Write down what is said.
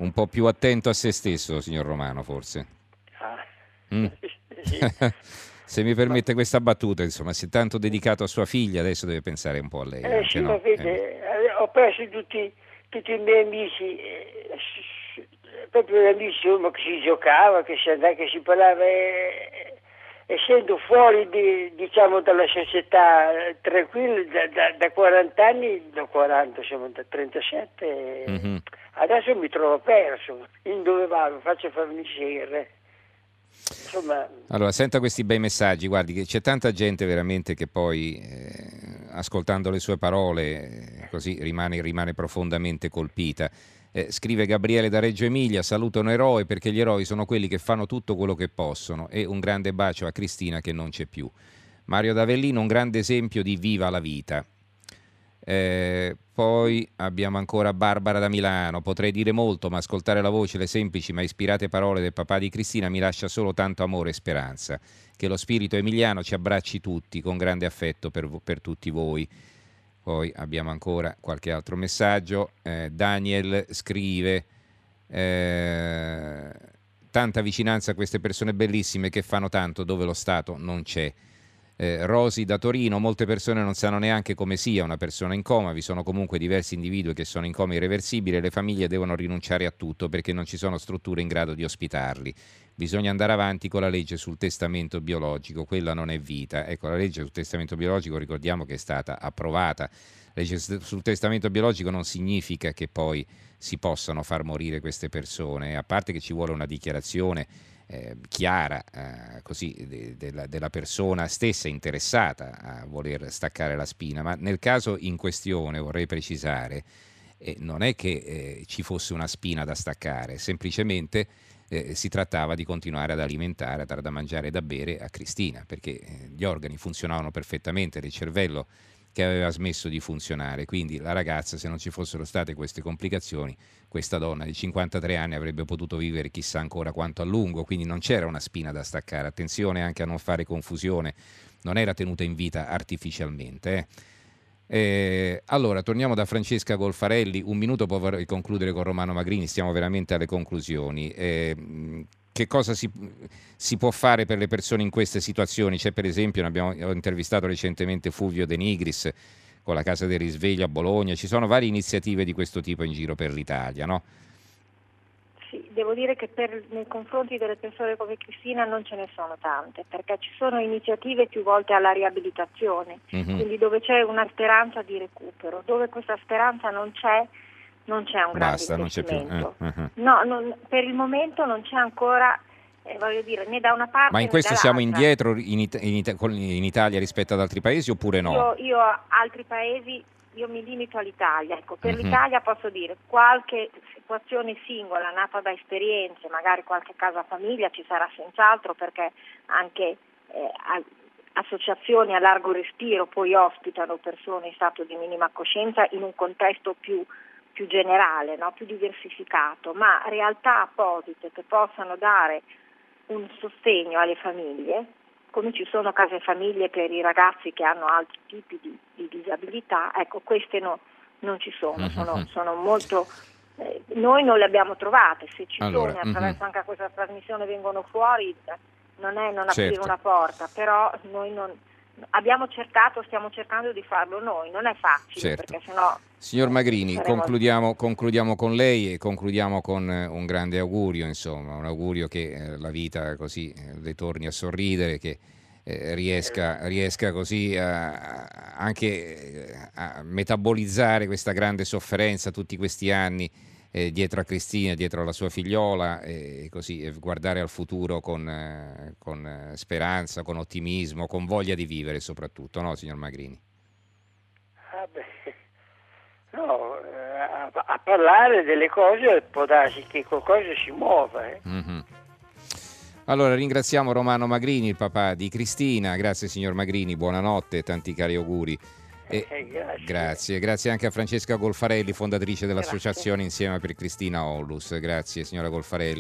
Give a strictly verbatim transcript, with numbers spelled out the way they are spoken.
un po' più attento a se stesso, signor Romano, forse. Ah, Mm. sì. Se mi Ma, permette questa battuta, insomma, si è tanto dedicato a sua figlia, adesso deve pensare un po' a lei eh anche, sì, ma no? Eh beh. vede, eh, ho perso tutti, tutti i miei amici, eh, s- s- proprio gli amici insomma, che si giocava, che si andava, che si parlava, eh, essendo fuori di- diciamo dalla società eh, tranquilla da, da, da quaranta anni, da quaranta, insomma da trentasette, eh, Mhm. adesso mi trovo perso, in dove vado, faccio farmi insieme, insomma, Allora, senta questi bei messaggi, guardi che c'è tanta gente veramente che poi, eh, ascoltando le sue parole, eh, così rimane, rimane profondamente colpita. Eh, scrive Gabriele da Reggio Emilia, saluto un eroe perché gli eroi sono quelli che fanno tutto quello che possono e un grande bacio a Cristina che non c'è più. Mario d'Avellino, un grande esempio di viva la vita. Eh, poi abbiamo ancora Barbara da Milano. Potrei dire molto, ma ascoltare la voce, le semplici ma ispirate parole del papà di Cristina mi lascia solo tanto amore e speranza. Che lo spirito emiliano ci abbracci tutti con grande affetto per, vo- per tutti voi. Poi abbiamo ancora qualche altro messaggio. Eh, Daniel scrive: eh, tanta vicinanza a queste persone bellissime che fanno tanto dove lo Stato non c'è. Eh, Rosi da Torino, molte persone non sanno neanche come sia una persona in coma, vi sono comunque diversi individui che sono in coma irreversibile e le famiglie devono rinunciare a tutto perché non ci sono strutture in grado di ospitarli. Bisogna andare avanti con la legge sul testamento biologico, quella non è vita. Ecco, la legge sul testamento biologico ricordiamo che è stata approvata. La legge sul testamento biologico non significa che poi si possano far morire queste persone, a parte che ci vuole una dichiarazione eh, chiara eh, così, de, de la, della persona stessa interessata a voler staccare la spina, ma nel caso in questione vorrei precisare eh, non è che eh, ci fosse una spina da staccare, semplicemente eh, si trattava di continuare ad alimentare, a dare da mangiare e da bere a Cristina, perché eh, gli organi funzionavano perfettamente, il cervello che aveva smesso di funzionare, quindi la ragazza, se non ci fossero state queste complicazioni, questa donna di cinquantatré anni avrebbe potuto vivere chissà ancora quanto a lungo, quindi non c'era una spina da staccare, attenzione anche a non fare confusione, non era tenuta in vita artificialmente. Eh. Eh, allora, torniamo da Francesca Golfarelli, un minuto poi vorrei concludere con Romano Magrini, stiamo veramente alle conclusioni. Eh, che cosa si, si può fare per le persone in queste situazioni? C'è per esempio, ne abbiamo ho intervistato recentemente Fulvio De Nigris con la Casa del Risveglio a Bologna, ci sono varie iniziative di questo tipo in giro per l'Italia, no? Sì, devo dire che per, nei confronti delle persone come Cristina non ce ne sono tante, perché ci sono iniziative più volte alla riabilitazione, Mhm. quindi dove c'è una speranza di recupero, dove questa speranza non c'è, non c'è un grande Basta, non c'è più. Eh, investimento. mhm. No, non- per il momento non c'è ancora, eh, voglio dire, né da una Ma in parte né questo siamo dall'altra. indietro in, It- in It- con- in Italia rispetto ad altri paesi oppure no? Io, io altri paesi, io mi limito all'Italia. Ecco, per Mhm. l'Italia posso dire qualche situazione singola nata da esperienze, magari qualche caso a famiglia ci sarà senz'altro, perché anche eh, a- associazioni a largo respiro poi ospitano persone in stato di minima coscienza in un contesto più, più generale, no? Più diversificato, ma realtà apposite che possano dare un sostegno alle famiglie, come ci sono case famiglie per i ragazzi che hanno altri tipi di, di disabilità, ecco, queste no, non ci sono, sono, Mhm. sono molto, eh, noi non le abbiamo trovate, se ci Allora, sono e mhm. attraverso anche questa trasmissione vengono fuori, eh, non è non aprire Certo. una porta, però noi non abbiamo cercato, stiamo cercando di farlo noi, non è facile, Certo. perché sennò Signor eh, Magrini, saremo... concludiamo, concludiamo con lei e concludiamo con eh, un grande augurio, insomma, un augurio che eh, la vita così eh, le torni a sorridere, che eh, riesca, riesca così a, a- anche eh, a metabolizzare questa grande sofferenza tutti questi anni eh, dietro a Cristina, dietro alla sua figliola e così e guardare al futuro con, eh, con eh, speranza, con ottimismo, con voglia di vivere soprattutto, no, signor Magrini? ah, beh, no, eh, a, a parlare delle cose può darsi che qualcosa si muova. Eh. Mhm. Allora ringraziamo Romano Magrini, il papà di Cristina, grazie signor Magrini, buonanotte e tanti cari auguri. E Eh, grazie. grazie, grazie anche a Francesca Golfarelli, fondatrice Grazie. dell'associazione Insieme per Cristina Onlus. Grazie signora Golfarelli.